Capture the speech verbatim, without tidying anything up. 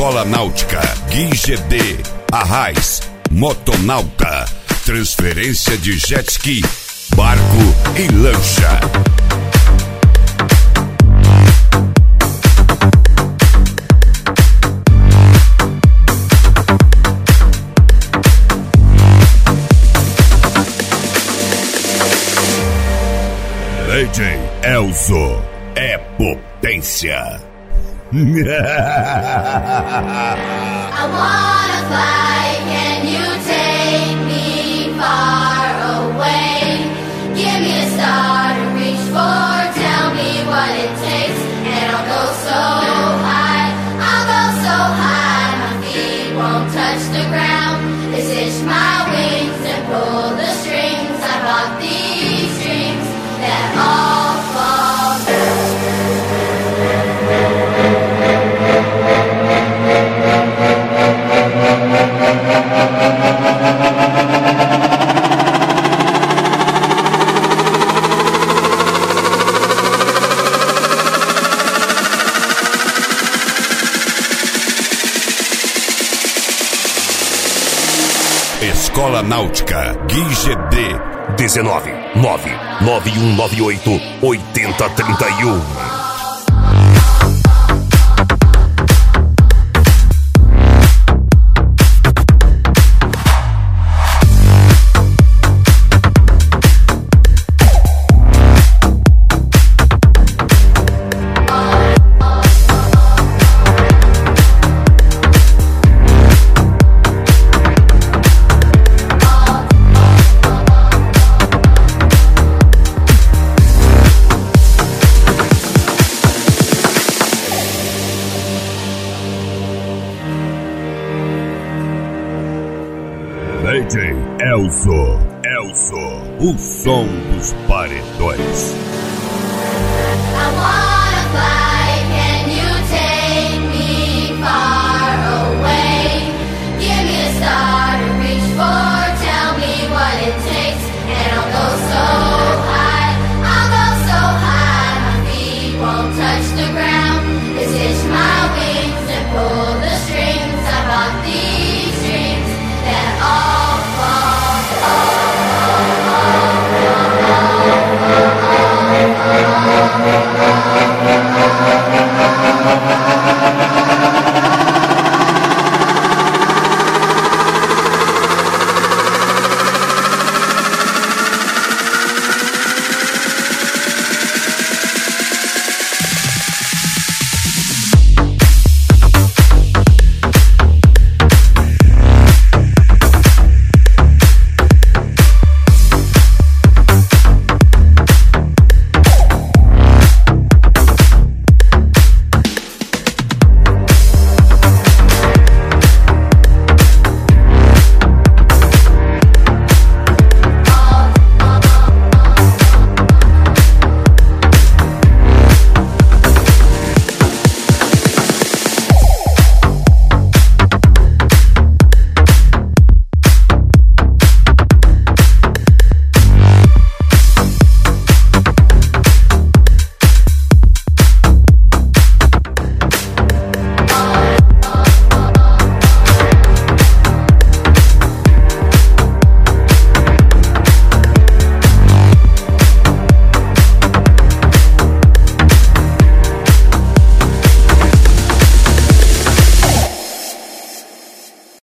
Escola Náutica, Gui G D, Arraiz, Motonauta, transferência de jet ski, barco e lancha. D J Elzo é potência. I wanna fly, can you take me far away? Give me a star to reach for, tell me what it takes, and I'll go so high, I'll go so high, my feet won't touch the ground. They stitch my wings and pull the strings. I bought these dreams that all fall through. Escola Náutica, Gui G D, dezenove nove nove um nove oito oito zero três um. D J Elzo, Elzo, o som dos paredões.